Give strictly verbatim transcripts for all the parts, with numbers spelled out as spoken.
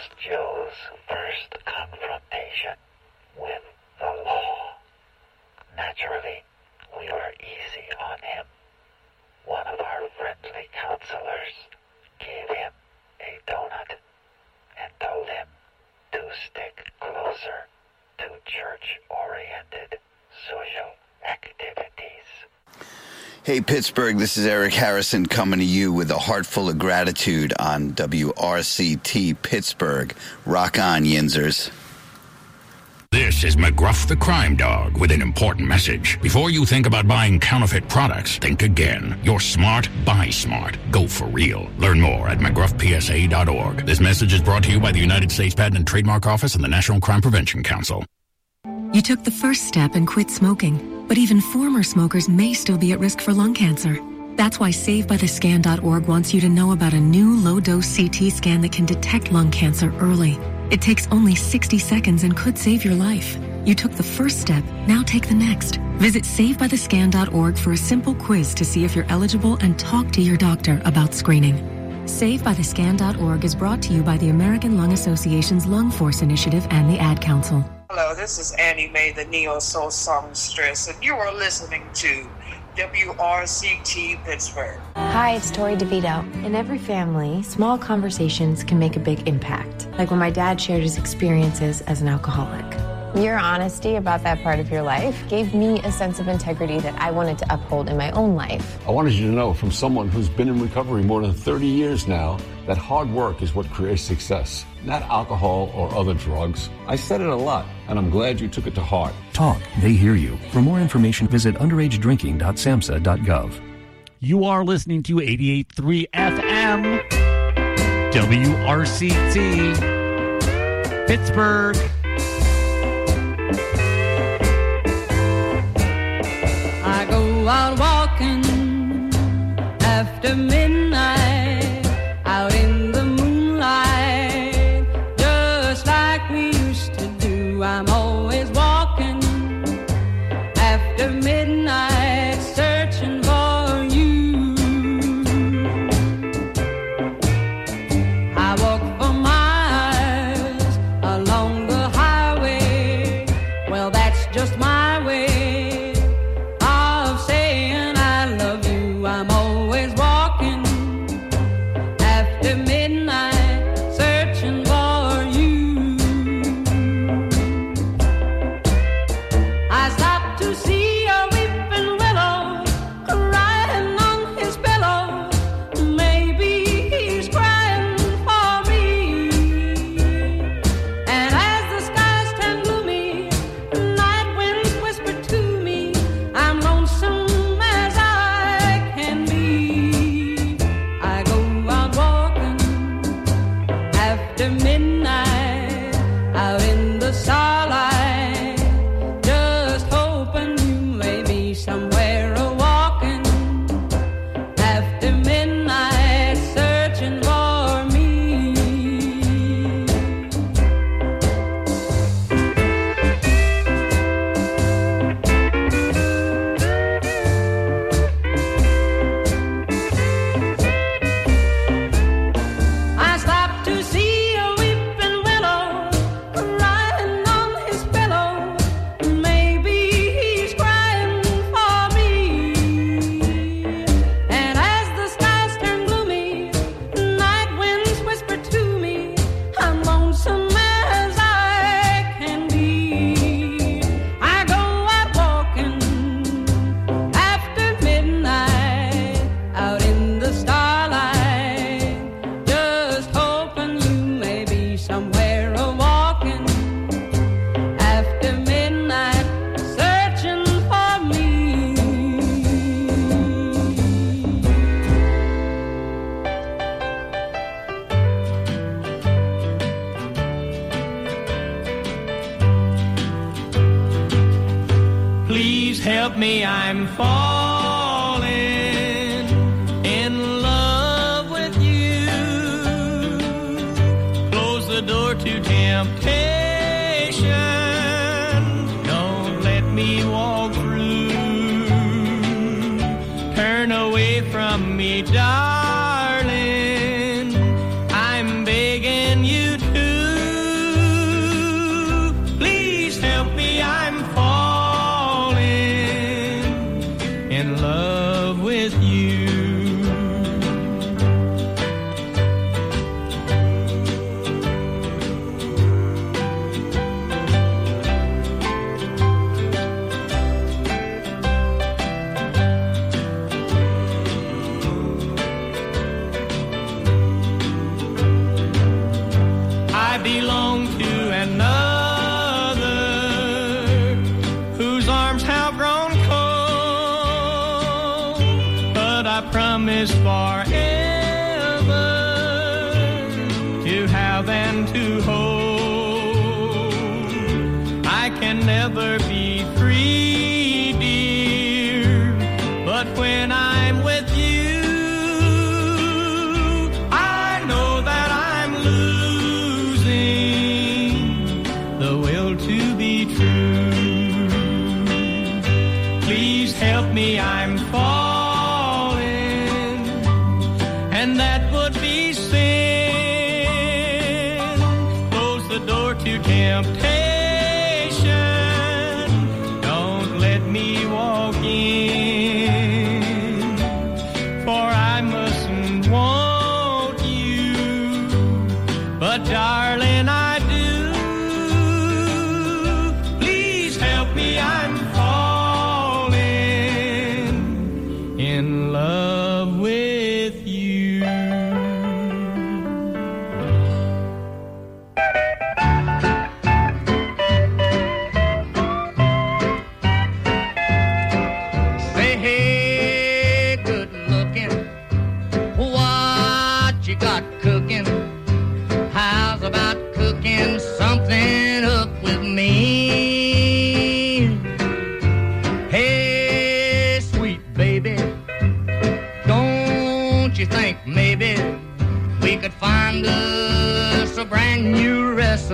Joe's first confrontation with the law. Naturally, we were easy on him. One of our friendly counselors gave him a donut and told him to stick closer to church-oriented social activities. Hey, Pittsburgh, this is Eric Harrison coming to you with a heart full of gratitude on W R C T Pittsburgh. Rock on, Yinzers. This is McGruff the Crime Dog with an important message. Before you think about buying counterfeit products, think again. You're smart, buy smart. Go for real. Learn more at mcgruff p s a dot org. This message is brought to you by the United States Patent and Trademark Office and the National Crime Prevention Council. You took the first step and quit smoking, but even former smokers may still be at risk for lung cancer. That's why save by the scan dot org wants you to know about a new low-dose C T scan that can detect lung cancer early. It takes only sixty seconds and could save your life. You took the first step, now take the next. Visit save by the scan dot org for a simple quiz to see if you're eligible and talk to your doctor about screening. save by the scan dot org is brought to you by the American Lung Association's Lung Force Initiative and the Ad Council. Hello, this is Annie Mae, the neo-soul songstress, and you are listening to W R C T Pittsburgh. Hi, it's Tori DeVito. In every family, small conversations can make a big impact, like when my dad shared his experiences as an alcoholic. Your honesty about that part of your life gave me a sense of integrity that I wanted to uphold in my own life. I wanted you to know, from someone who's been in recovery more than thirty years now, that hard work is what creates success, not alcohol or other drugs. I said it a lot, and I'm glad you took it to heart. Talk, they hear you. For more information, visit underage drinking dot samhsa dot gov. You are listening to eighty-eight point three F M, W R C T, Pittsburgh. I go out walking after midnight, out in the moonlight, just like we used to do. I'm always walking after midnight, searching for you. I walk for miles along the highway, well, that's just my way. Help me, I'm falling in love with you. Close the door to temptation. Don't let me walk through. Turn away from me, darling. I'm begging you to. have and to hold. I can never be free, dear, but when I'm with you, I know that I'm losing the will to be true. Please help me, I'm falling, and that would be sin. Close the door to temptation, don't let me walk in, for I mustn't want you, but darling, I do. Please help me, I'm falling in love with you. Say, hey, good looking, what you got cooking? How's about cooking something up with me? Hey, sweet baby, don't you think maybe we could find us a brand new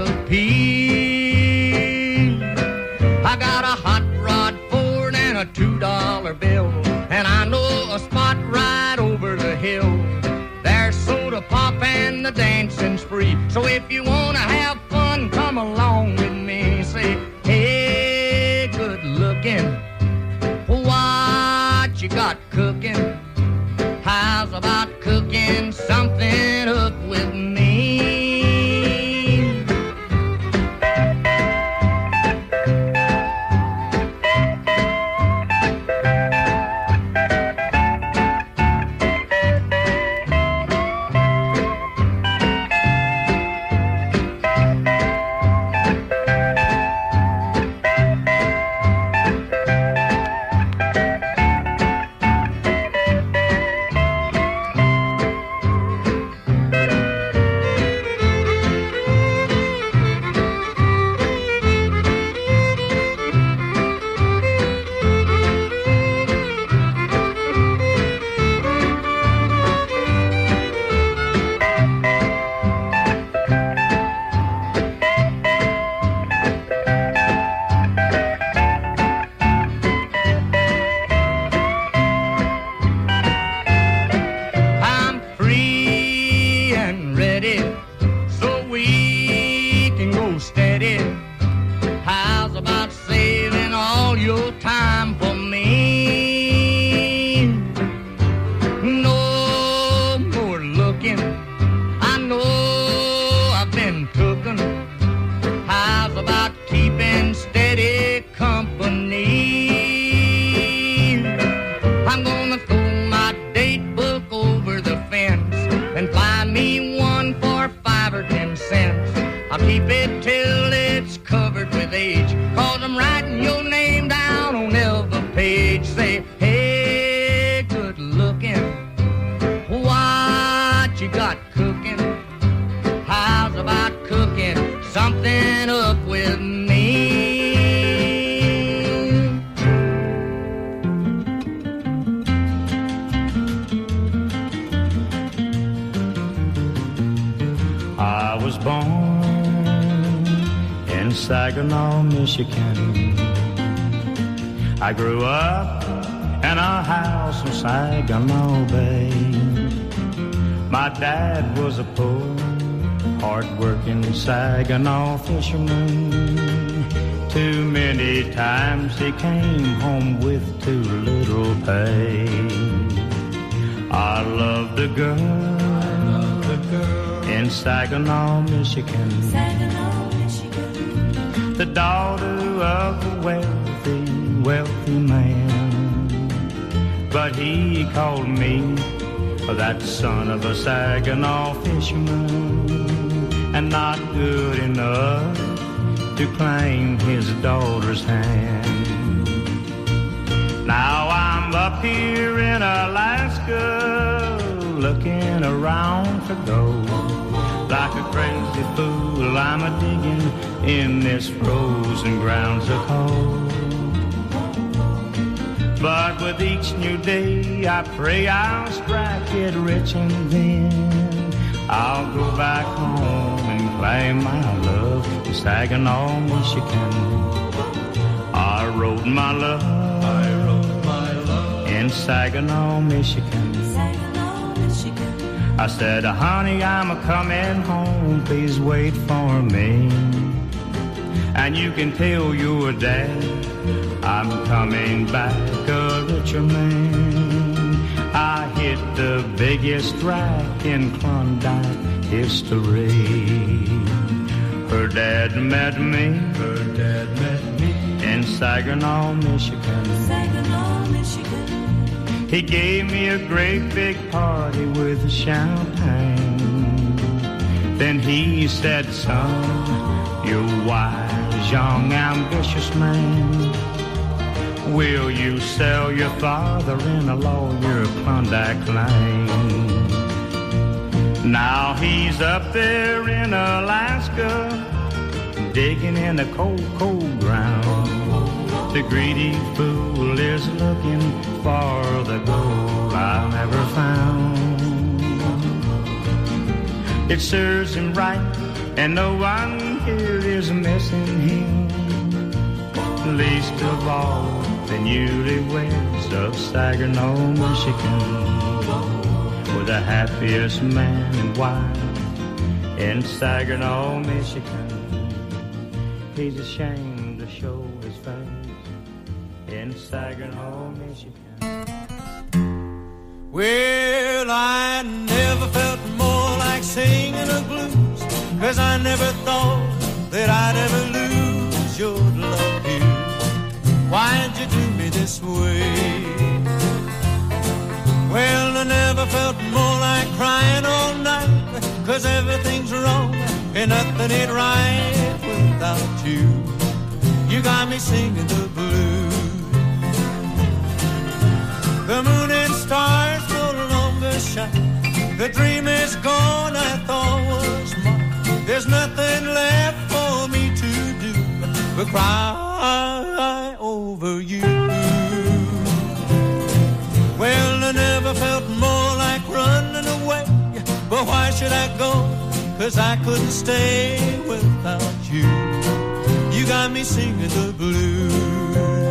recipe? I got a hot rod Ford and a two dollar bill, and I know a spot right over the hill. There's soda pop and the dancing spree. So if you wanna have fun, come along with me. Say, hey, good looking, what you got cooking? How's about cooking something up with me? I'm free and ready, so we can go steady. How's about saving all your time for me? No more looking, I know I've been cooking. How's about keeping steady company? I'm gonna throw my date book over the fence and buy me one for five or ten cents. I'll keep it till it's covered with age, cause I'm writing your name down on every page. Say, hey, good looking, what you got cooking? How's about cooking something up with me? I was born in Saginaw, Michigan. I grew up in a house in Saginaw Bay. My dad was a poor, hard-working Saginaw fisherman. Too many times he came home with too little pay. I loved a girl, I loved a girl in Saginaw, Michigan. Saginaw, Michigan. The daughter of a wealthy, wealthy man. But he called me that son of a Saginaw fisherman, and not good enough to claim his daughter's hand. Now I'm up here in Alaska, looking around for gold. like a crazy fool, I'm a digging in this frozen ground so cold. But with each new day, I pray I'll strike it rich, and then I'll go back home and claim my love in Saginaw, Michigan. I wrote my love, I wrote my love in Saginaw, Michigan. Saginaw, Michigan. I said, honey, I'm a coming home, please wait for me. And you can tell your dad I'm coming back a richer man. I hit the biggest rack in Klondike history. Her dad met me, her dad met me in Saginaw, Michigan. Saginaw, Michigan. He gave me a great big party with champagne. Then he said, son, you're wise, young, ambitious man. Will you sell your father-in-law your Klondike Lane? Now he's up there in Alaska, digging in the cold, cold ground. The greedy fool is looking for the gold I never found. It serves him right, and no one here is missing him, least of all the newlyweds of Saginaw, Michigan. We're the happiest man and wife in Saginaw, Michigan. He's ashamed to show his face in Saginaw, Michigan. Well, I never felt more like singing the blues, 'cause I never thought that I'd ever lose your love here. Why'd you do me this way? Well, I never felt more like crying all night, 'cause everything's wrong and nothing ain't right without you. You got me singing the blues. The moon and stars no longer shine. The dream is gone I thought was mine. There's nothing left for me to do but cry over you. Well, I never felt more like running away, but why should I go? 'Cause I couldn't stay without you. You got me singing the blues.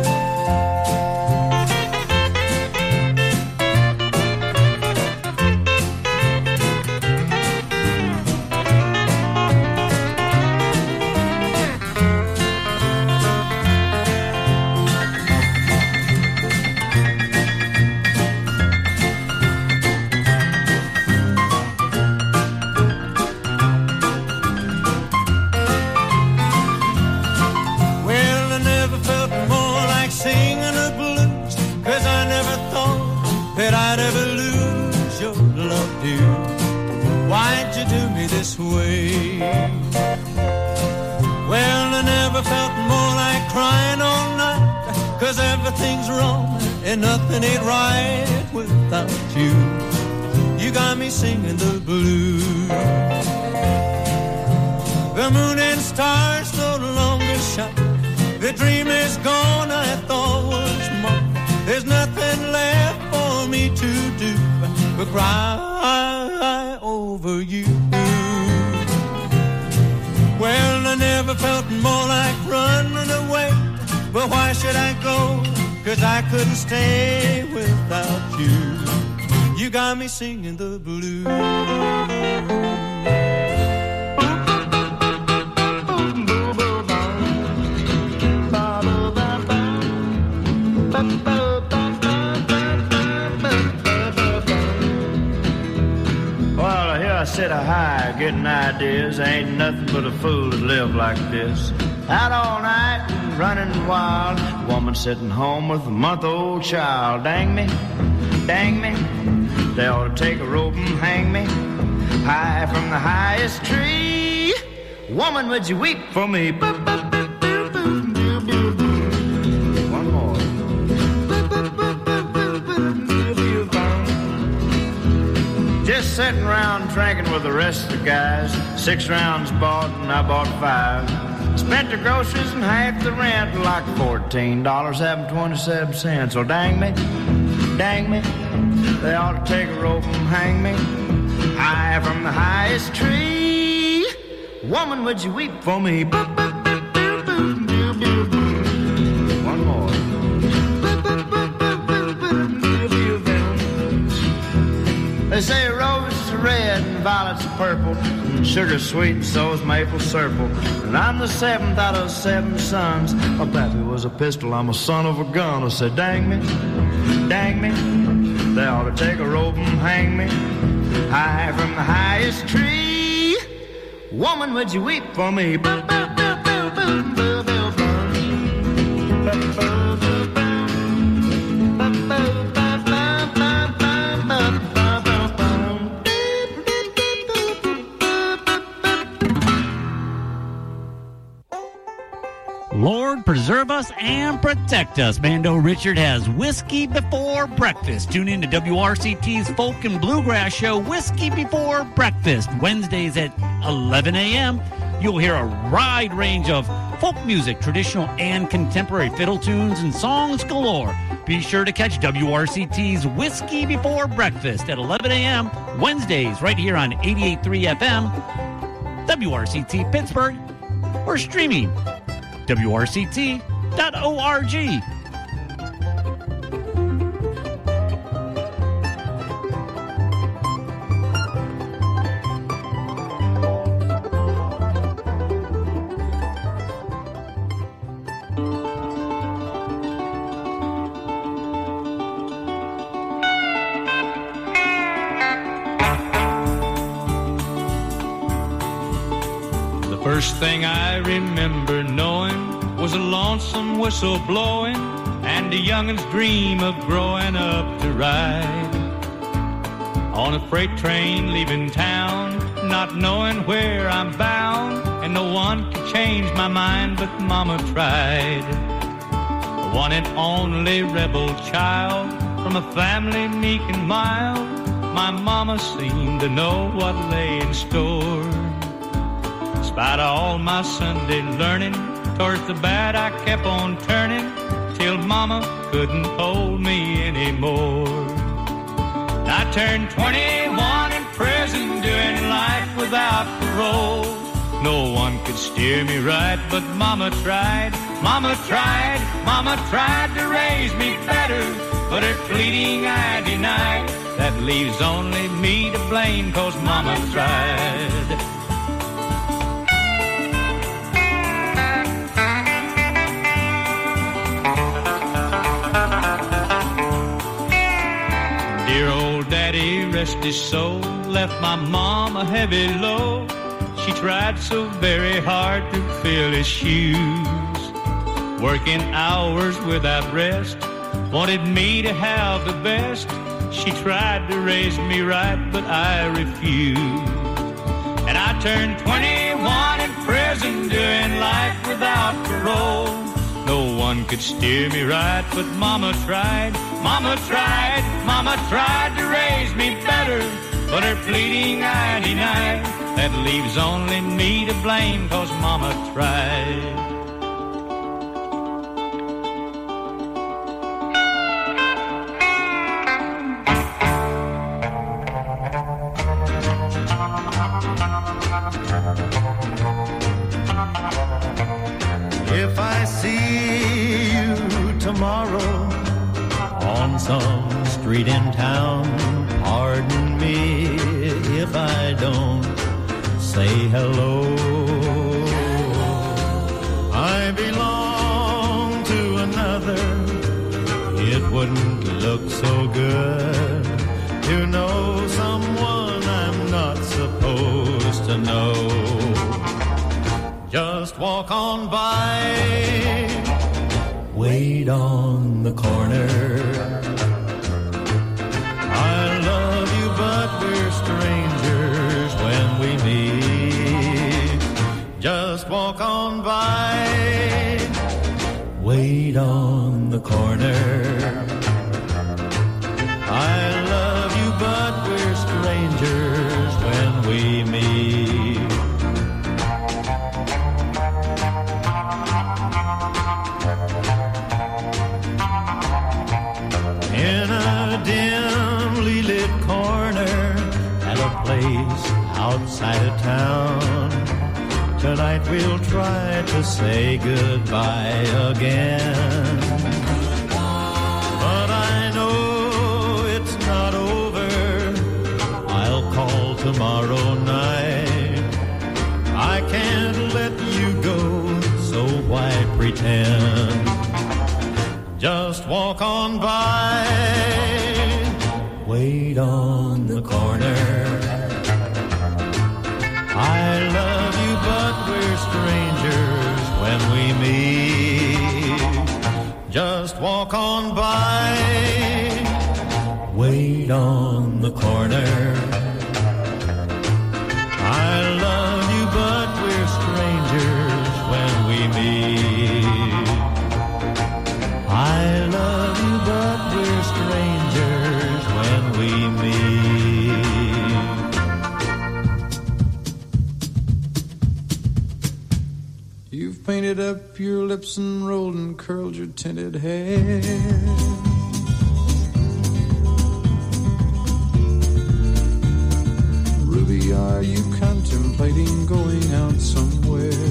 Why'd you do me this way? Well, I never felt more like crying all night, 'cause everything's wrong and nothing ain't right without you. You got me singing the blues. The moon and stars no longer shine. The dream is gone I thought was mine. There's nothing left for me to do but cry over you. Well, I never felt more like running away, but why should I go? 'Cause I couldn't stay without you. You got me singing the blues. Sit a high, getting ideas. Ain't nothing but a fool to live like this. Out all night and running wild. Woman sitting home with a month-old child. Dang me, dang me. They ought to take a rope and hang me high from the highest tree. Woman, would you weep for me? One more. Just sitting around drinking with the rest of the guys. Six rounds bought and I bought five. Spent the groceries and half the rent, like fourteen dollars and twenty-seven cents. So dang me, dang me, they ought to take a rope and hang me high from the highest tree. Woman, would you weep for me? One more. They say roses are red and violets are purple, and sugar's sweet and so's maple syrup. And I'm the seventh out of seven sons. My pappy was a pistol, I'm a son of a gun. I said, dang me, dang me, they ought to take a rope and hang me high from the highest tree. Woman, would you weep for me? Lord, preserve us and protect us. Mando Richard has Whiskey Before Breakfast. Tune in to W R C T's Folk and Bluegrass show, Whiskey Before Breakfast, Wednesdays at eleven a.m. You'll hear a wide range of folk music, traditional and contemporary fiddle tunes, and songs galore. Be sure to catch W R C T's Whiskey Before Breakfast at eleven a.m. Wednesdays right here on eighty-eight point three F M, W R C T Pittsburgh, or streaming W R C T dot org. The first thing I remember knowing was a lonesome whistle blowing and a youngin's dream of growing up to ride on a freight train leaving town, not knowing where I'm bound, and no one could change my mind but Mama tried. The one and only rebel child from a family meek and mild, my Mama seemed to know what lay in store. In spite of all my Sunday learning, towards the bad I kept on turning, till Mama couldn't hold me anymore. I turned twenty-one in prison, doing life without parole. No one could steer me right, but Mama tried, Mama tried, Mama tried to raise me better, but her pleading I denied. That leaves only me to blame, 'cause Mama tried. Dear old daddy, rest his soul, left my mom a heavy load. She tried so very hard to fill his shoes, working hours without rest, wanted me to have the best. She tried to raise me right, but I refused. And I turned twenty-one in prison, doing life without parole. No one could steer me right, but Mama tried, Mama tried, Mama tried to raise me better, but her pleading I denied. That leaves only me to blame, 'cause Mama tried. If I see you tomorrow on some street in town, pardon me if I don't say hello. I belong to another. It wouldn't look so good to know someone I'm not supposed to know. Just walk on by, wait on the corner. I love you, but we're strangers when we meet. Just walk on by, wait on the corner. I love you, but we're strangers outside of town. Tonight we'll try to say goodbye again. But I know it's not over. I'll call tomorrow night. I can't let you go, so why pretend? Just walk on by. Wait on the corner. I love you, but we're strangers when we meet. Just walk on by. Wait on the corner. I love you, but we're strangers when we meet. I love you, but we're strangers when we meet. You've painted up your lips and rolled and curled your tinted hair. Ruby, are you contemplating going out somewhere?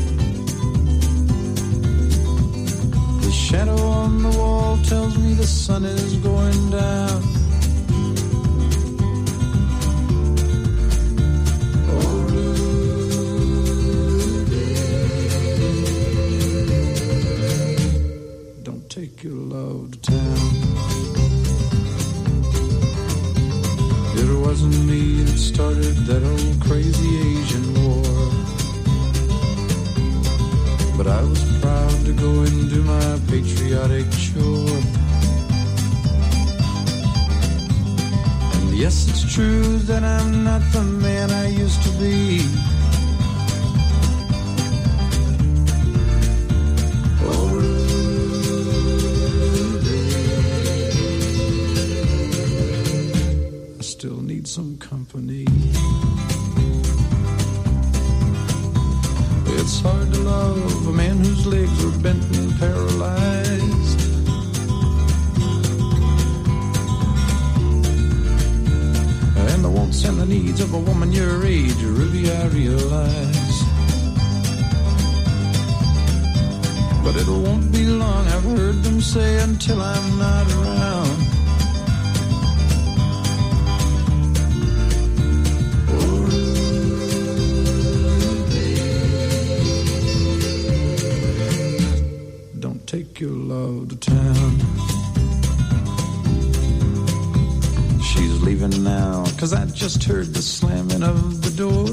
The shadow on the wall tells me the sun is going down. Oh, Ruby, don't take your love to town. It wasn't me that started that old crazy Asian war, but I was proud to go and do my patriotic chore. And yes, it's true that I'm not the man I used to be. Oh, Ruby, I still need some company. It's hard to love a man whose legs are bent and paralyzed. And the wants and the needs of a woman your age, Ruby, I realize. But it won't be long, I've heard them say, until I'm not around. Take your love to town. She's leaving now, 'cause I just heard the slamming of the door.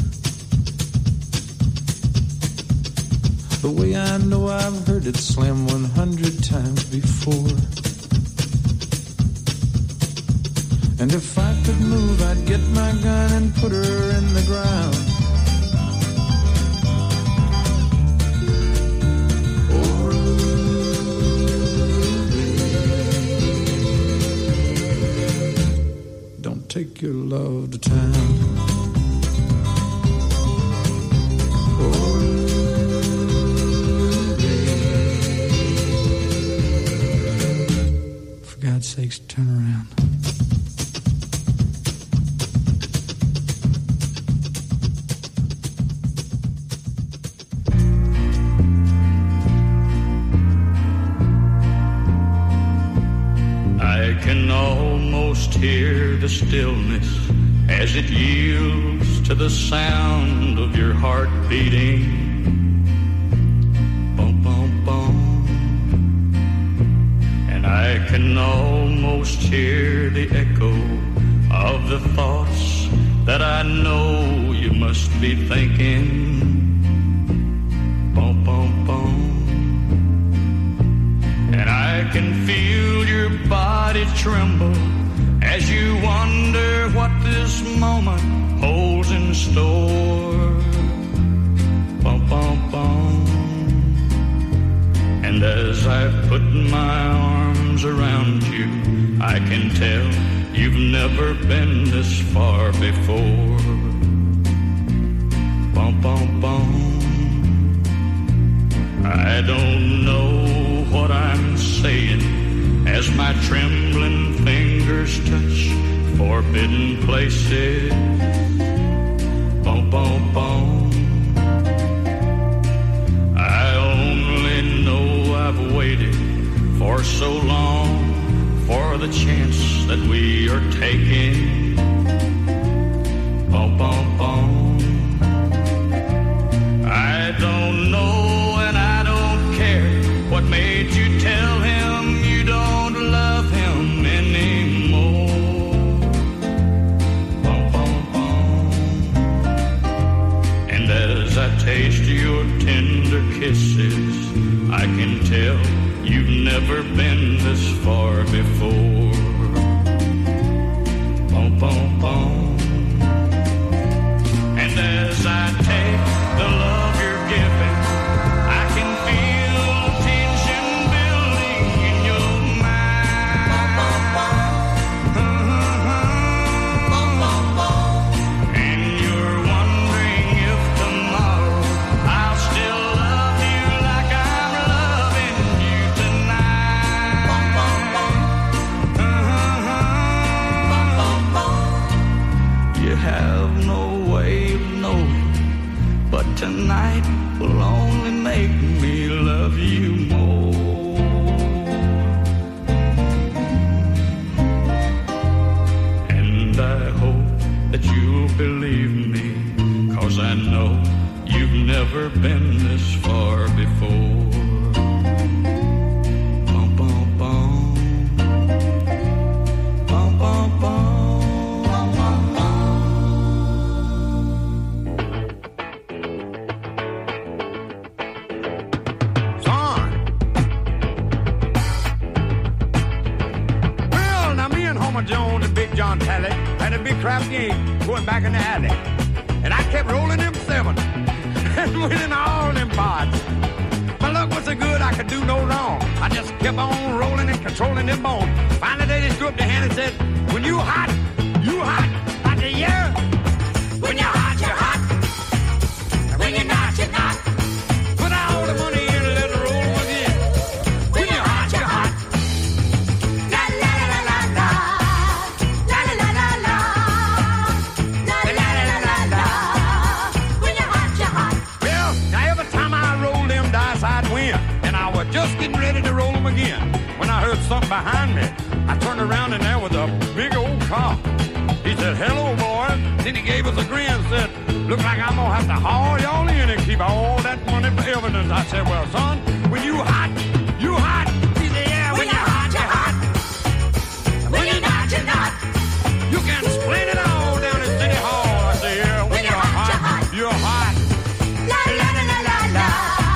The way I know I've heard it slam one hundred times before. And if I could move, I'd get my gun and put her in the ground. Take your love to town. Oh, for God's sakes, turn around. I can almost hear the stillness as it yields to the sound of your heart beating. Bum, bum, bum. And I can almost hear the echo of the thoughts that I know you must be thinking. Bum, bum, bum. And I can feel your body tremble as you wonder what this moment holds in store. Bum, bum, bum. And as I put my arms around you, I can tell you've never been this far before. Bum, bum, bum. I don't know what I'm saying as my trembling fingers touch forbidden places. bum, bum. I only know I've waited for so long for the chance that we are taking. Bum, bum, bum. I don't know and I don't care what made you tell him you don't love him anymore. Bum, bum, bum. And as I taste your tender kisses, I can tell you've never been this far before. Bum, bum, bum. And as I take the love you're giving, I can feel tension building in your mind. And you're wondering if tomorrow I'll still love you like I'm loving you tonight. You have no way of knowing, but tonight will only make me love you more. And I hope that you'll believe me, 'cause I know you've never been this far before. Bum, bum, bum. Bum, bum, bum. Jones and Big John Talley had a big crap game going back in the alley. And I kept rolling them seven and winning all them pots. My luck was so good I could do no wrong. I just kept on rolling and controlling them bones. Finally they just threw up their hand and said, when you hot, you hot. I said, yeah. When you're hot, you're hot. When you're not, you're not. Put all the money in and let it roll again. When you're hot, you're hot. Just getting ready to roll them again when I heard something behind me. I turned around and there was a big old car. He said, hello, boy. Then he gave us a grin and said, look like I'm going to have to haul y'all in and keep all that money for evidence. I said, well, son, when you hot, you hot. He said, yeah, when, when you're hot, you're hot. When, when you're not, you're not. You can explain it all down at City Hall. I said, yeah, when, when you're, you're hot, hot, you're hot. You're hot. La, la, la, la, la, la.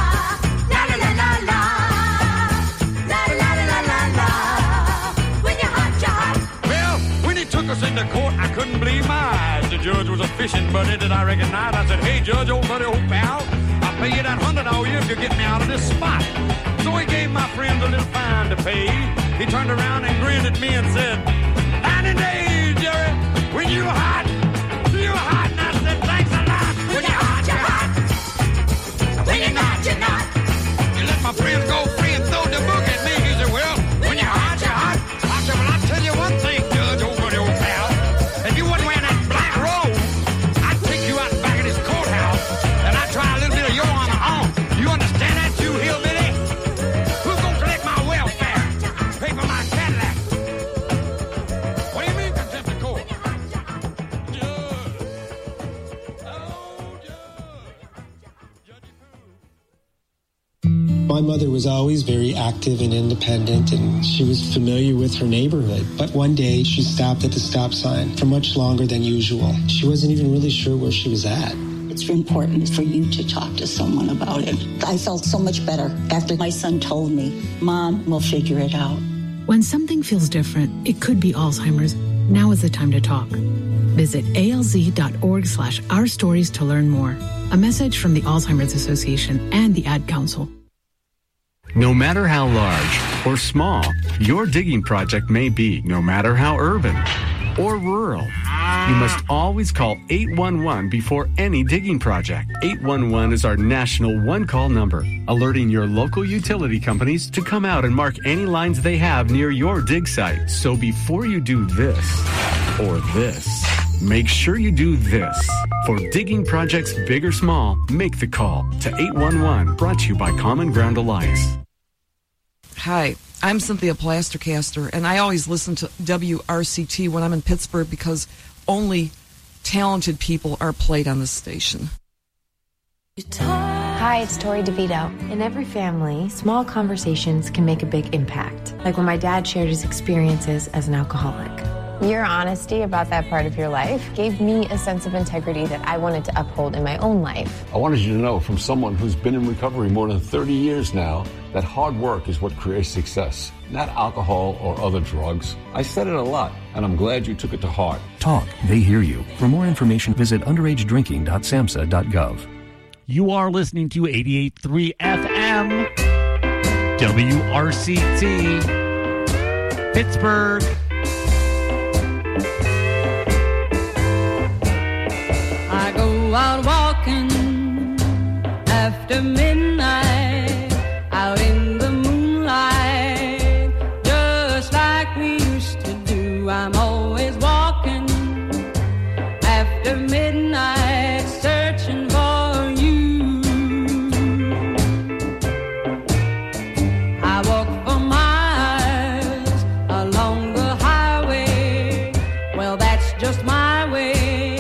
Took us into court, I couldn't believe my eyes. The judge was a fishing buddy that I recognized. I said, hey, judge, old buddy, old pal, I'll pay you that hundred all year if you get me out of this spot. So he gave my friend a little fine to pay. He turned around and grinned at me and said, ninety days, Jerry, when you hot, you hot. And I said, thanks a lot. When you're hot, you're hot. When you're not, you're not. You let my friends go free and throw the book at me. He said, well, when you're hot, you're hot. I said, well, I'll tell you one thing, Judge, old buddy, old pal. If you wasn't wearing that black robe, I'd take you out back of this courthouse and I'd try a little bit of your on my own. You understand that, you hillbilly? Who's gonna collect my welfare? Pay for my Cadillac? What do you mean, contempt of court? Judge. Oh, My mother was always very active and independent, and she was familiar with her neighborhood. But one day, she stopped at the stop sign for much longer than usual. She wasn't even really sure where she was at. It's important for you to talk to someone about it. I felt so much better after my son told me, Mom, we'll figure it out. When something feels different, it could be Alzheimer's. Now is the time to talk. Visit alz.org slash our stories to learn more. A message from the Alzheimer's Association and the Ad Council. No matter how large or small your digging project may be, no matter how urban or rural, you must always call eight one one before any digging project. eight one one is our national one-call number, alerting your local utility companies to come out and mark any lines they have near your dig site. So before you do this or this, make sure you do this. For digging projects big or small, make the call to eight one one, brought to you by Common Ground Alliance. Hi, I'm Cynthia Plastercaster, and I always listen to W R C T when I'm in Pittsburgh because only talented people are played on this station. Hi, it's Tori DeVito. In every family, small conversations can make a big impact. Like when my dad shared his experiences as an alcoholic. Your honesty about that part of your life gave me a sense of integrity that I wanted to uphold in my own life. I wanted you to know from someone who's been in recovery more than thirty years now that hard work is what creates success, not alcohol or other drugs. I said it a lot, and I'm glad you took it to heart. Talk. They hear you. For more information, visit underage drinking dot samhsa dot gov. You are listening to eighty-eight point three F M, W R C T, Pittsburgh. I go out walking after midnight, out in the moonlight, just like we used to do. I'm always walking after midnight, searching for you. I walk for miles along the highway. Well, that's just my way.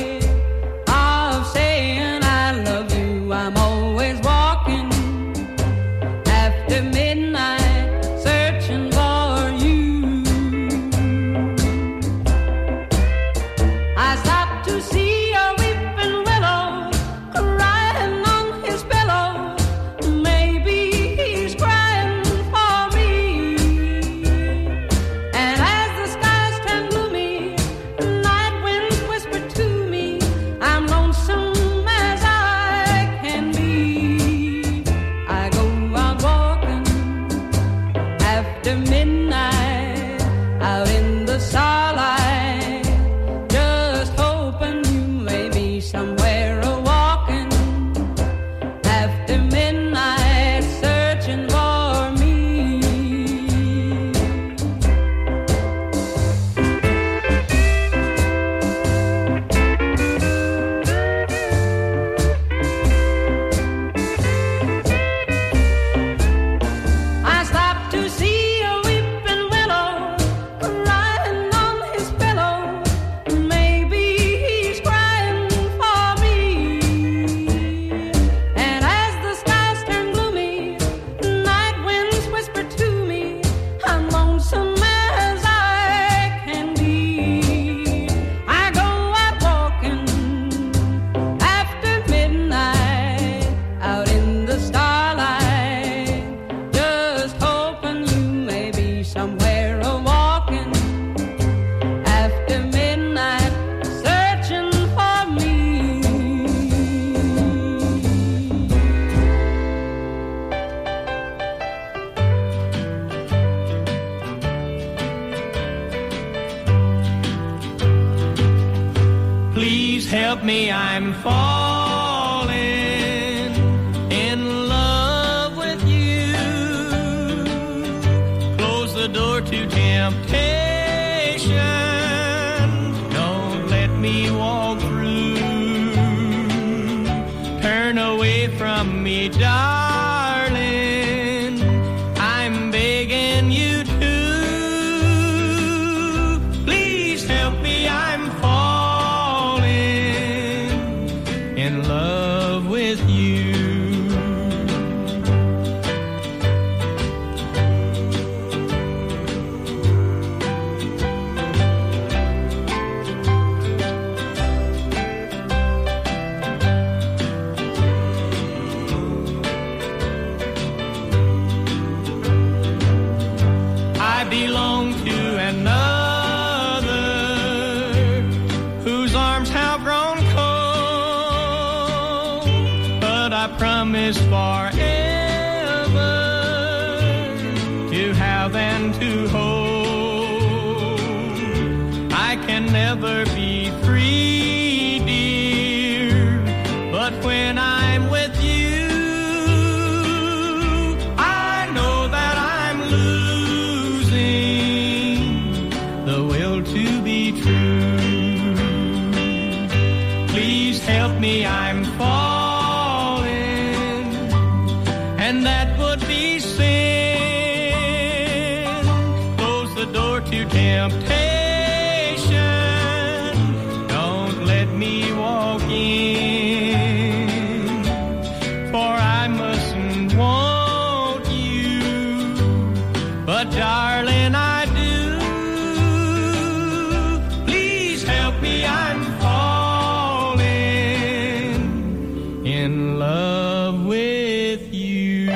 Help me, I'm falling in love with you. Close the door to temptation. Don't let me walk through. Turn away from me, darling. I'm begging you to. Please help me, I'm falling in love with you. I belong to another whose arms have grown cold, but I promise forever to have and to hold. I can never be free, dear, but when I'm with you, I know that I'm losing the will to be true. Please help and that would be sin. Close the door to temptation, don't let me walk in, for I mustn't want you, but darling, I do. Please help me, I'm falling in love with you.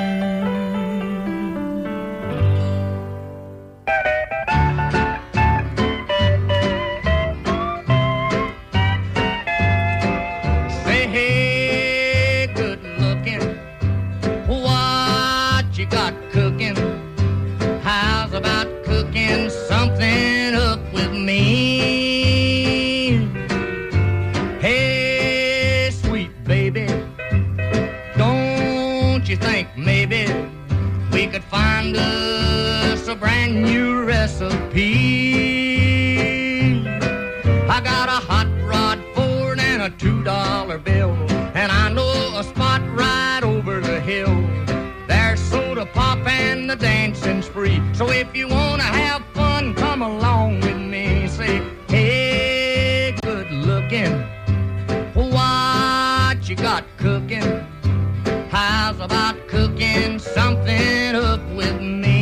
Say, hey, good looking, what you got cooking? How's about cooking something up with me? Hey, sweet baby, don't you think maybe we could find us a brand new recipe? I got a hot rod Ford and a two dollar bill, and I know a spot right over the hill. There's soda pop and the dancing spree. So if you wanna have fun, come along with me. Say, hey, good looking, what you got cooking? How's about cooking something up with me?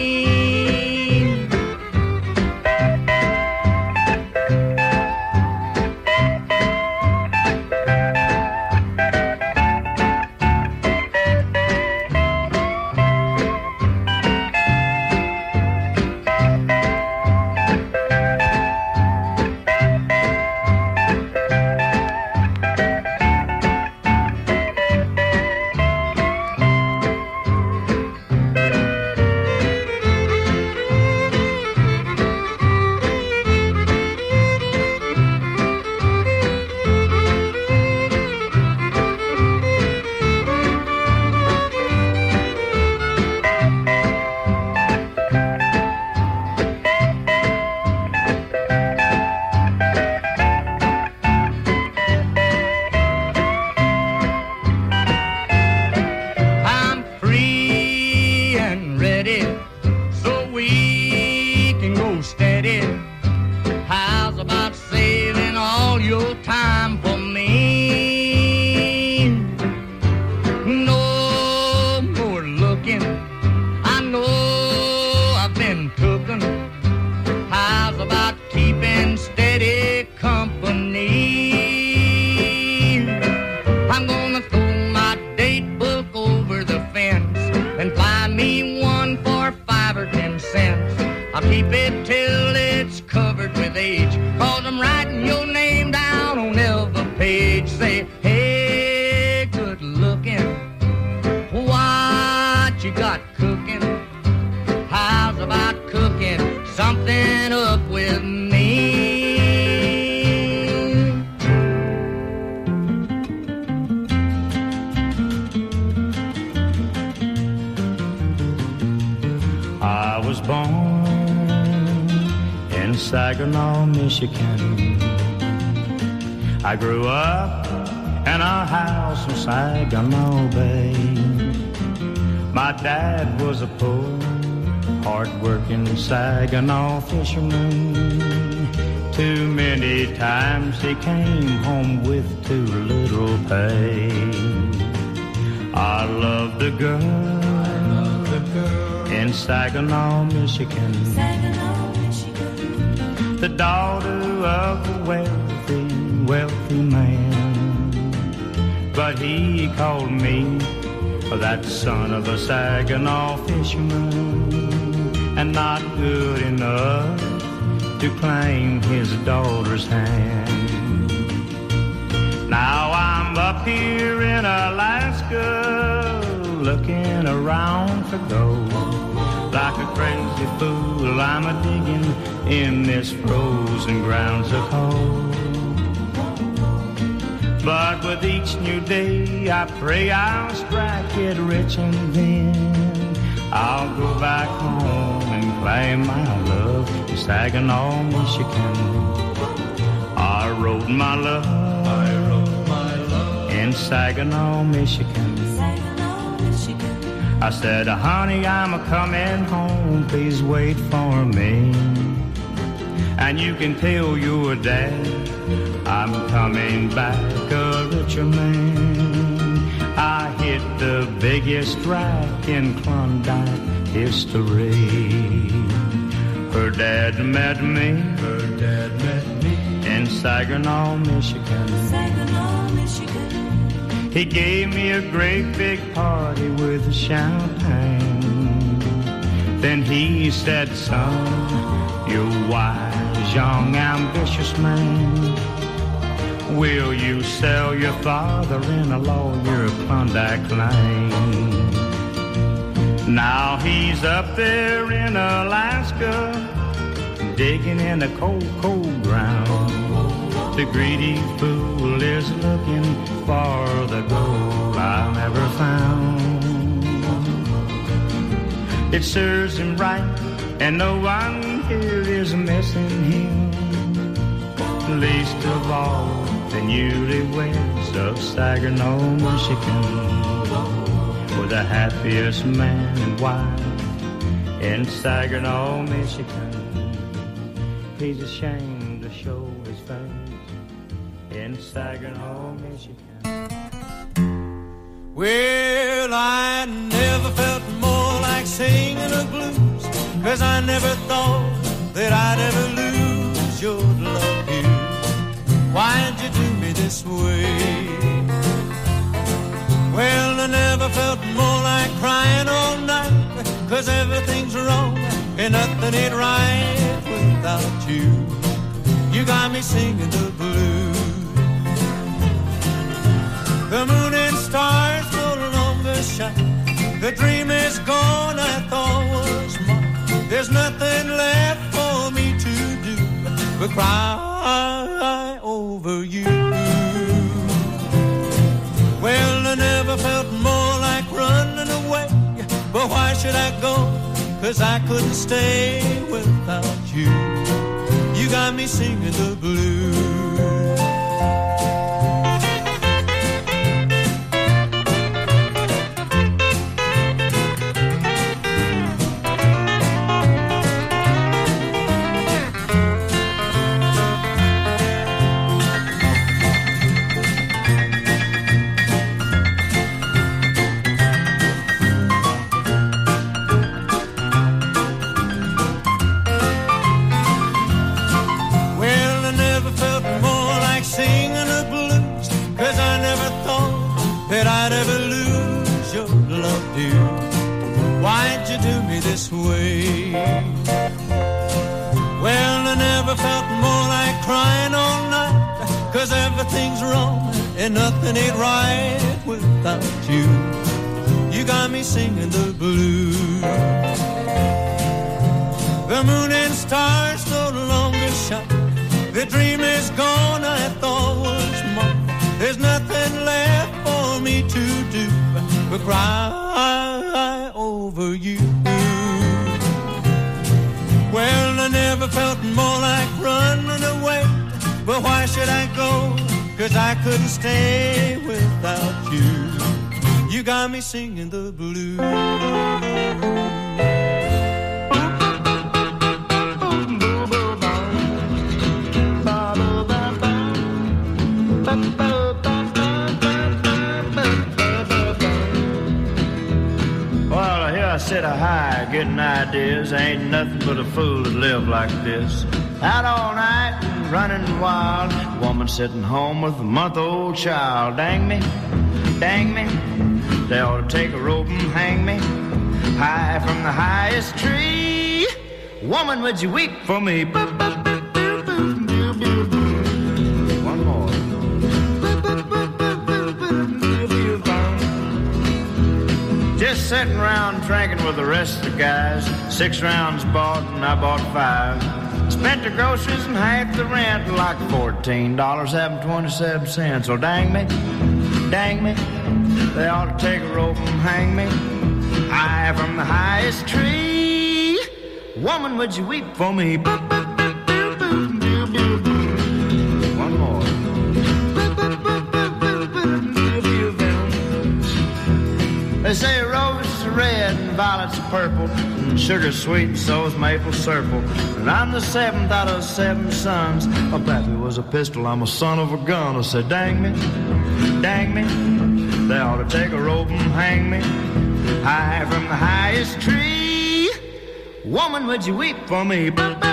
I'm free and ready, so we can go steady. How's about saving all your time for me? No more looking, I know I've been cooking. How's about keeping steady company? I'm gonna throw my date book over the fence and buy me one for five or ten cents. I'll keep it till it's covered with age, cause I'm writing your name down on every page. Say, hey, good looking, what you got cooking? How's about cooking something up with me? I was born in Saginaw, Michigan. I grew up in a house in Saginaw Bay. My dad was a poor, hard-working Saginaw fisherman. Too many times he came home with too little pay. I loved a girl, I loved a girl in Saginaw, Michigan. Saginaw, Michigan. The daughter of a wealthy, wealthy man. But he called me that son of a Saginaw fisherman, and not good enough to claim his daughter's hand. Now I'm up here in Alaska, looking around for gold. Like a crazy fool, I'm a digging in this frozen grounds of coal. But with each new day, I pray I'll strike it rich, and then I'll go back home and claim my love in Saginaw, Michigan. I wrote my love, I wrote my love in Saginaw, Michigan. Saginaw, Michigan. I said, honey, I'm a-coming home, please wait for me. And you can tell your dad I'm coming back a richer man. I hit the biggest rack in Klondike history. Her dad met me, her dad met me in Saginaw, Michigan. Saginaw, Michigan. He gave me a great big party with champagne. Then he said, son, you're wise, young, ambitious man. Will you sell your father-in-law your Klondike Lane? Now he's up there in Alaska, digging in the cold, cold ground. The greedy fool is looking for the gold I never found. It serves him right, and no one here is missing him, least of all the newlyweds of Saginaw, Michigan. Were the happiest man and wife in Saginaw, Michigan. He's ashamed to show his face in Saginaw, Michigan. Well, I never felt more like singing the blues, 'cause I never thought that I'd ever lose your love here. Why'd you do me this way? Well, I never felt more like crying all night, 'cause everything's wrong and nothing ain't right without you. You got me singing the blues. The moon and stars no longer shine. The dream is gone I thought was mine. There's nothing left for me to do but cry over you. Well, I never felt more like running away, but why should I go? 'Cause I couldn't stay without you. You got me singing the blues. Why'd you do me this way? Well, I never felt more like crying all night, 'cause everything's wrong and nothing ain't right without you. You got me singing the blues. The moon and stars no longer shine. The dream is gone I thought was mine. There's nothing left for me to do but cry over you. Well, I never felt more like running away, but why should I go? 'Cause I couldn't stay without you. You got me singing the blues. Sit a high, getting ideas. Ain't nothing but a fool to live like this. Out all night and running wild. Woman sitting home with a month-old child. Dang me, dang me. They ought to take a rope and hang me high from the highest tree. Woman, would you weep for me? One more. Just sitting around drinking with the rest of the guys. Six rounds bought and I bought five. Spent the groceries and half the rent, like fourteen dollars having twenty-seven cents. Oh, dang me, dang me. They ought to take a rope and hang me high from the highest tree. Woman, would you weep for me? One more. They say a rose roses are red and violets are purple, and sugar's sweet and so's maple syrup. And I'm the seventh out of seven sons. My pappy was a pistol, I'm a son of a gun. I said, dang me, dang me, they ought to take a rope and hang me high from the highest tree. Woman, would you weep for me?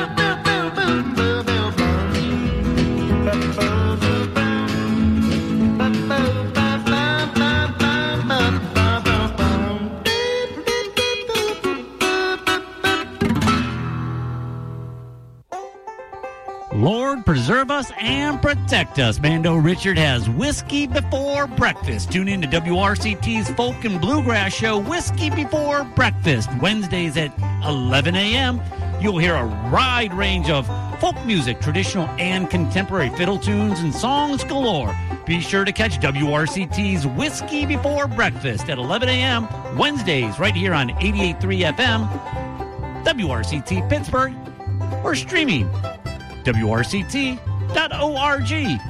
Lord, preserve us and protect us. Mando Richard has Whiskey Before Breakfast. Tune in to W R C T's Folk and Bluegrass show, Whiskey Before Breakfast, Wednesdays at eleven a.m. You'll hear a wide range of folk music, traditional and contemporary fiddle tunes, and songs galore. Be sure to catch W R C T's Whiskey Before Breakfast at eleven a.m. Wednesdays right here on eighty-eight point three F M, W R C T Pittsburgh, or streaming W R C T dot org.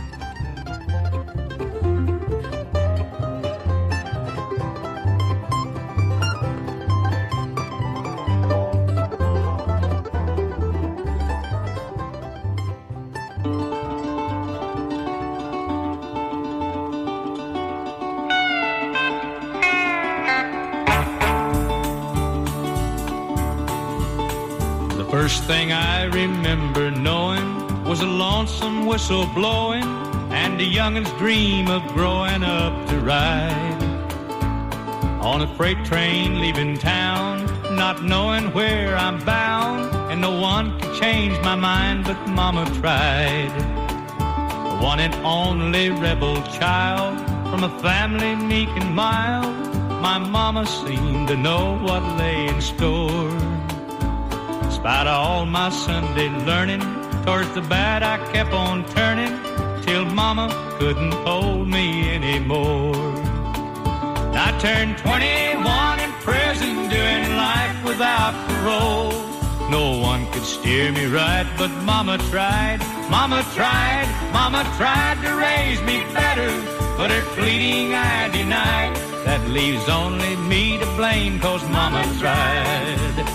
The first thing I remember knowing was a lonesome whistle blowing and a youngin's dream of growing up to ride on a freight train leaving town, not knowing where I'm bound, and no one could change my mind but Mama tried. The one and only rebel child from a family meek and mild, my Mama seemed to know what lay in store. In spite of all my Sunday learning, towards the bad I kept on turning, till Mama couldn't hold me anymore. I turned twenty-one in prison, doing life without parole. No one could steer me right, but Mama tried, Mama tried, Mama tried to raise me better, but her pleading I denied. That leaves only me to blame, 'cause Mama tried.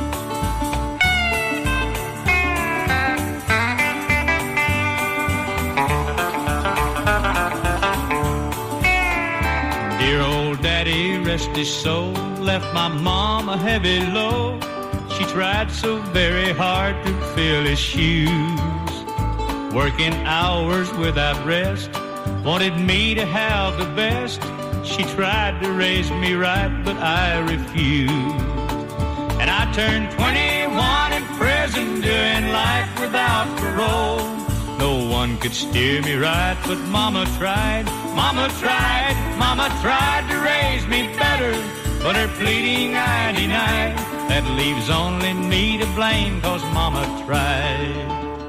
Dear old daddy, rest his soul, left my mom a heavy load. She tried so very hard to fill his shoes, working hours without rest, wanted me to have the best. She tried to raise me right, but I refused. And I turned twenty-one in prison, doing life without parole. No one could steer me right, but Mama tried, Mama tried, Mama tried to raise me better, but her pleading I denied. That leaves only me to blame, 'cause Mama tried.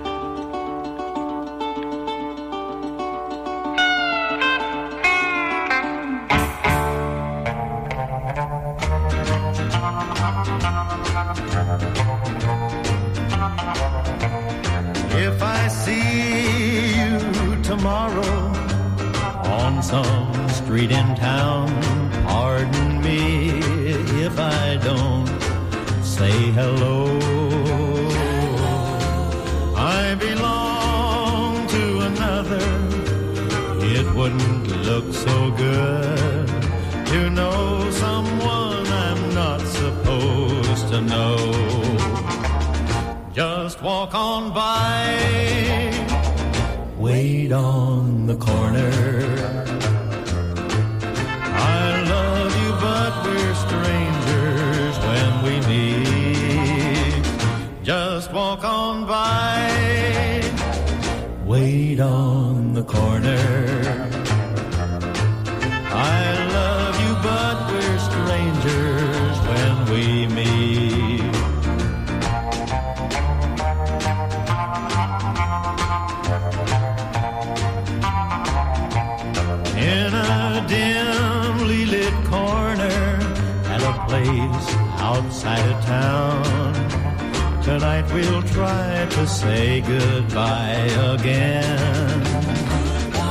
If I see you tomorrow on some street in town, pardon me if I don't say hello. I belong to another. It wouldn't look so good to know someone I'm not supposed to know. Just walk on by, wait on the corner. I love you, but we're strangers when we meet. Just walk on by, wait on the corner. I love you, but we're strangers when we meet. In a dimly lit corner at a place outside of town, tonight we'll try to say goodbye again.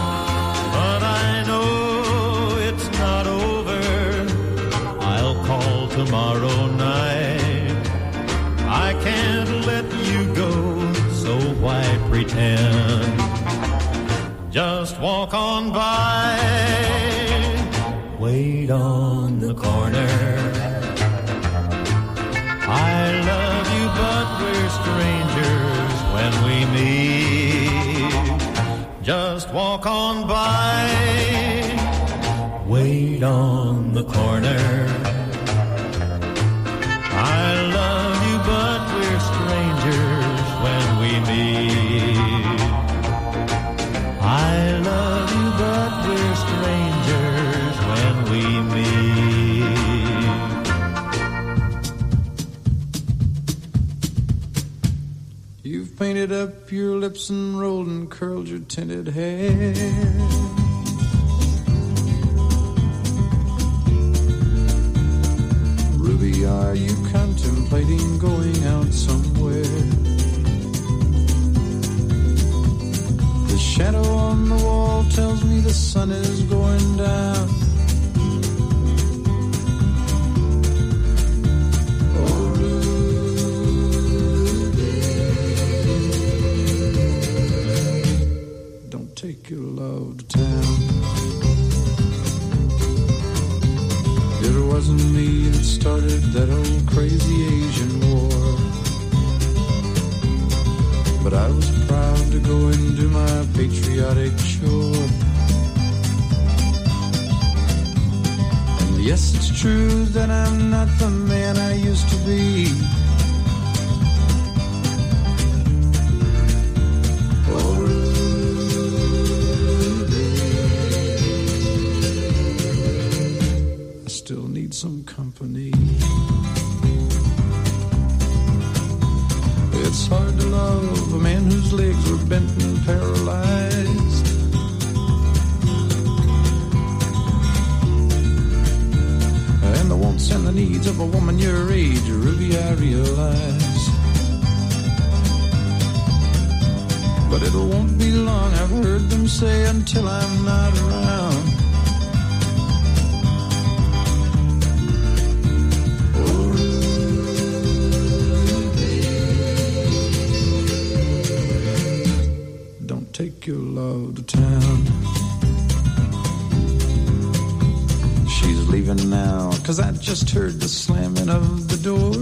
But I know it's not over. I'll call tomorrow night. I can't let you go, so why pretend? Just walk on by, wait on the corner. I love you, but we're strangers when we meet. Just walk on by, wait on the corner. I love you, but we're strangers when we meet. I love you, but we're strangers when we meet. You've painted up your lips and rolled and curled your tinted hair. Ruby, are you contemplating going out somewhere? The shadow on the wall tells me the sun is going down. Oh, Ruby, don't take your love to town. It wasn't me that started that old crazy Asian war, but I was proud to go and do my patriotic chore. And yes, it's true that I'm not the man I used to be. Oh, I still need some company. It's hard to love a man whose legs were bent and paralyzed. And the wants and the needs of a woman your age, Ruby, I realize. But it won't be long, I've heard them say, until I'm not around. Take your love to town. She's leaving now, 'cause I just heard the slamming of the door.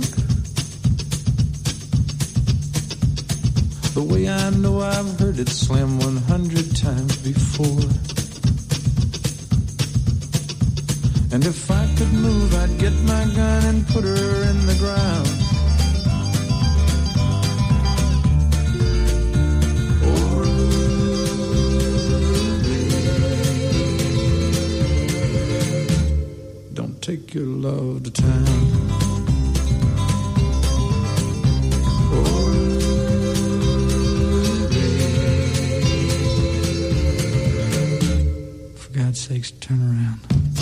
The way I know I've heard it slam one hundred times before. And if I could move, I'd get my gun and put her in the ground. Take your love to town. Oh, for God's sakes, turn around.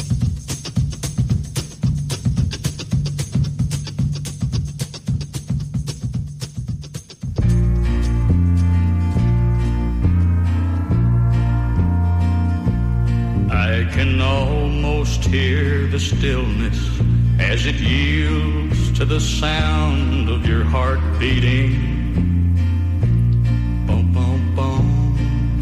I can almost hear the stillness as it yields to the sound of your heart beating. Boom, boom, boom.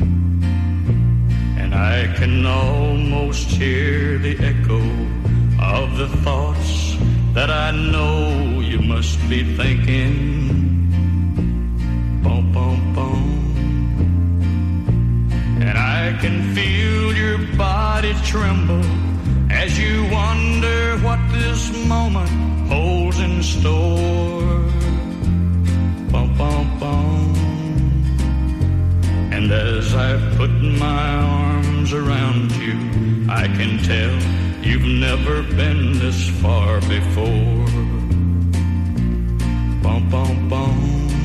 And I can almost hear the echo of the thoughts that I know you must be thinking. Boom, boom, boom. And I can feel your body tremble as you wonder what this moment holds in store. Bum, bum, bum. And as I put my arms around you, I can tell you've never been this far before. Bum, bum, bum.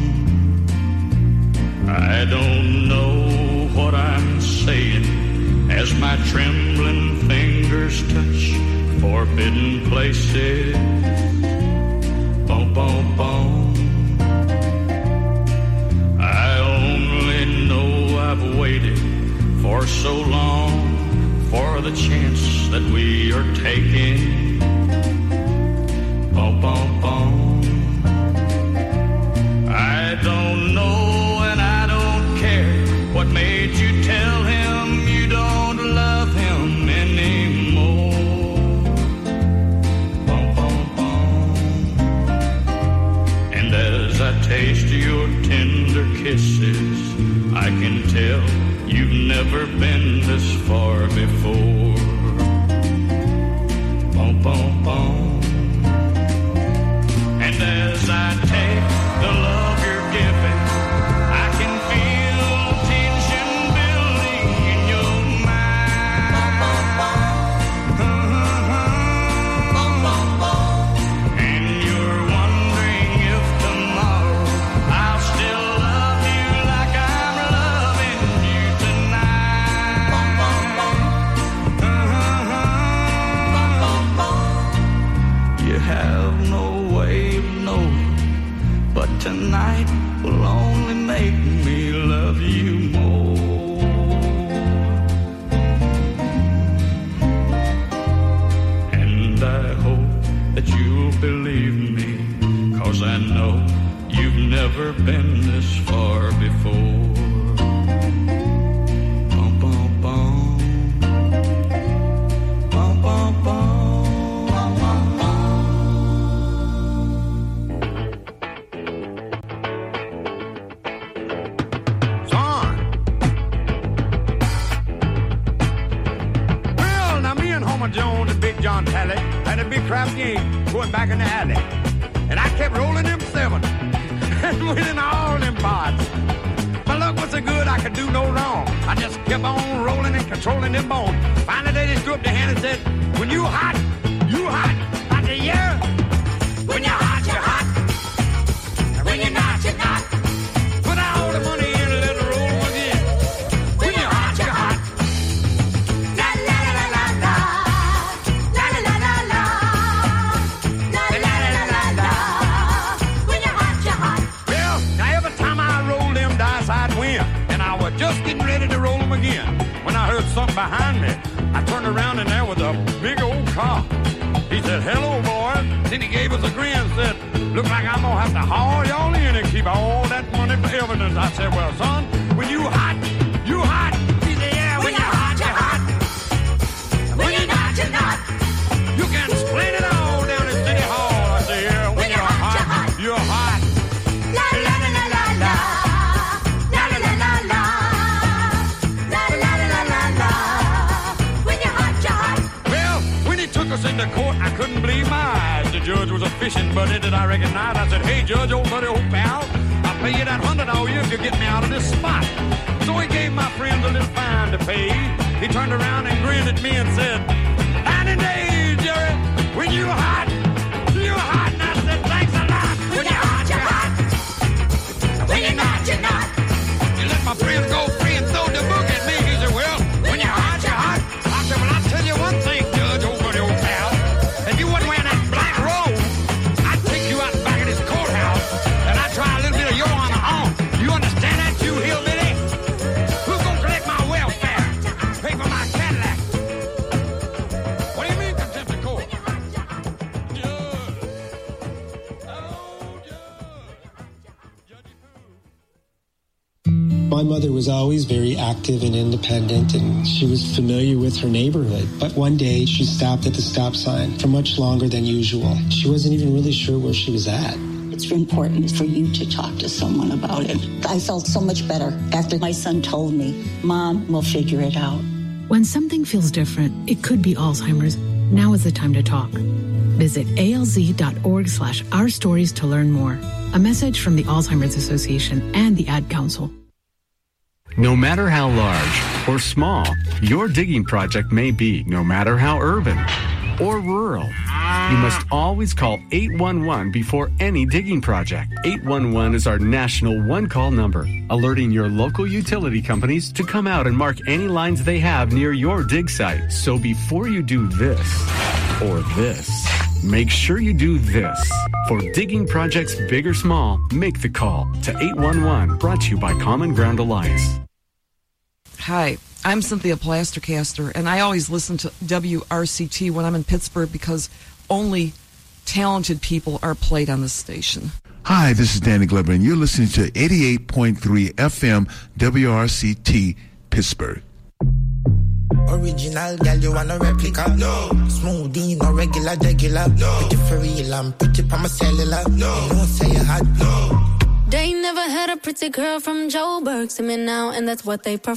I don't know what I'm saying as my trembling fingers touch forbidden places. Boom, boom, boom. I only know I've waited for so long for the chance that we are taking. Boom, have no way of knowing, but tonight will only make me love you more. And I hope that you'll believe me, 'cause I know you've never been this far before. Bum, bum, bum. Bum, bum, bum. Jones and Big John Talley had a big crap game going back in the alley. And I kept rolling them seven and winning all them pots. My luck was so good I could do no wrong. I just kept on rolling and controlling them bones. Finally they just threw up their hand and said, when you hot, you hot. I said, yeah. When you're hot, you're hot. And when you're not, you're not. Put all the money in and let it roll again. When you're hot, you're hot. Just getting ready to roll them again when I heard something behind me. I turned around and there was a big old car. He said, hello, boy. Then he gave us a grin and said, look like I'm going to have to haul y'all in and keep all that money for evidence. I said, well, son, when you hot, you hot. He said, yeah, when, when you're hot, you're hot. hot. When, when you're not, you're not. You can explain it all down at City Hall. I said, yeah, when, when you're, you're hot, hot, you're hot. La, la, la, la, la, la. Took us into court, I couldn't believe my eyes. The judge was a fishing buddy that I recognized. I said, hey, judge, old buddy, old pal, I'll pay you that hundred all you if you get me out of this spot. So he gave my friends a little fine to pay. He turned around and grinned at me and said, ninety days, Jerry, when you hot, you hot. And I said, thanks a lot. When you're hot, you're hot. When you're not, you're not. You let my friends go free and throw the book at me. He said, well, when you're hot, you're hot. I said, well, I'll tell you one thing, Judge, old buddy, old pal. If you wasn't wearing that black robe, I'd take you out back of this courthouse and I'd try a little bit of your on the arm. You understand that, you hillbilly? Who's gonna collect my welfare? Pay for my Cadillac? What do you mean, contempt of court? My mother was always very active and independent, and she was familiar with her neighborhood. But one day, she stopped at the stop sign for much longer than usual. She wasn't even really sure where she was at. It's important for you to talk to someone about it. I felt so much better after my son told me, Mom, we'll figure it out. When something feels different, it could be Alzheimer's. Now is the time to talk. Visit alz.org slash our stories to learn more. A message from the Alzheimer's Association and the Ad Council. No matter how large or small your digging project may be, no matter how urban or rural, you must always call eight one one before any digging project. eight one one is our national one-call number, alerting your local utility companies to come out and mark any lines they have near your dig site. So before you do this or this, make sure you do this. For digging projects big or small, make the call to eight one one, brought to you by Common Ground Alliance. Hi, I'm Cynthia Plastercaster, and I always listen to W R C T when I'm in Pittsburgh because only talented people are played on this station. Hi, this is Danny Glover, and you're listening to eighty-eight point three F M W R C T Pittsburgh. Original girl, you want a replica? No. Smoothie, no regular, regular. No. Pretty for real, I'm pretty pa my cellular. No. You don't say you hot. No. They never had a pretty girl from Joburg. See me now, and that's what they prefer.